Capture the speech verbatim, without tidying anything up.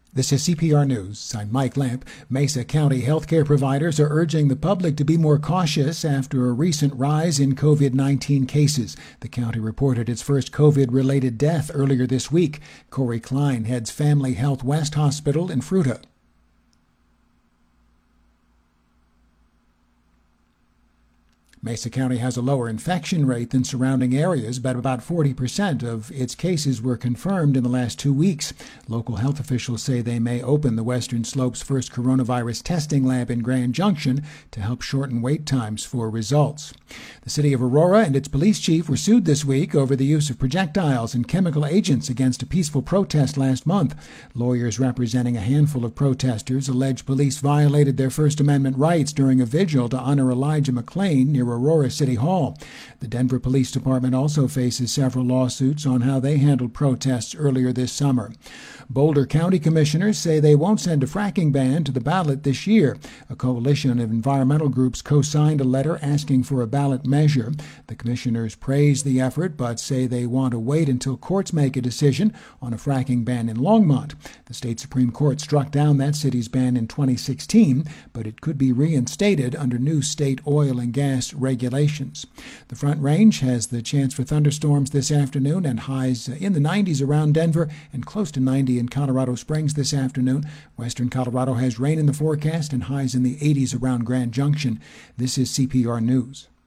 This is C P R News. I'm Mike Lamp. Mesa County healthcare providers are urging the public to be more cautious after a recent rise in COVID nineteen cases. The county reported its first COVID-related death earlier this week. Corey Klein heads Family Health West Hospital in Fruita. Mesa County has a lower infection rate than surrounding areas, but about forty percent of its cases were confirmed in the last two weeks. Local health officials say they may open the Western Slope's first coronavirus testing lab in Grand Junction to help shorten wait times for results. The city of Aurora and its police chief were sued this week over the use of projectiles and chemical agents against a peaceful protest last month. Lawyers representing a handful of protesters allege police violated their First Amendment rights during a vigil to honor Elijah McClain near Aurora City Hall. The Denver Police Department also faces several lawsuits on how they handled protests earlier this summer. Boulder County commissioners say they won't send a fracking ban to the ballot this year. A coalition of environmental groups co-signed a letter asking for a ballot measure. The commissioners praise the effort but say they want to wait until courts make a decision on a fracking ban in Longmont. The state Supreme Court struck down that city's ban in twenty sixteen, but it could be reinstated under new state oil and gas regulations. The Front Range has the chance for thunderstorms this afternoon and highs in the nineties around Denver and close to ninety in Colorado Springs this afternoon. Western Colorado has rain in the forecast and highs in the eighties around Grand Junction. This is C P R News.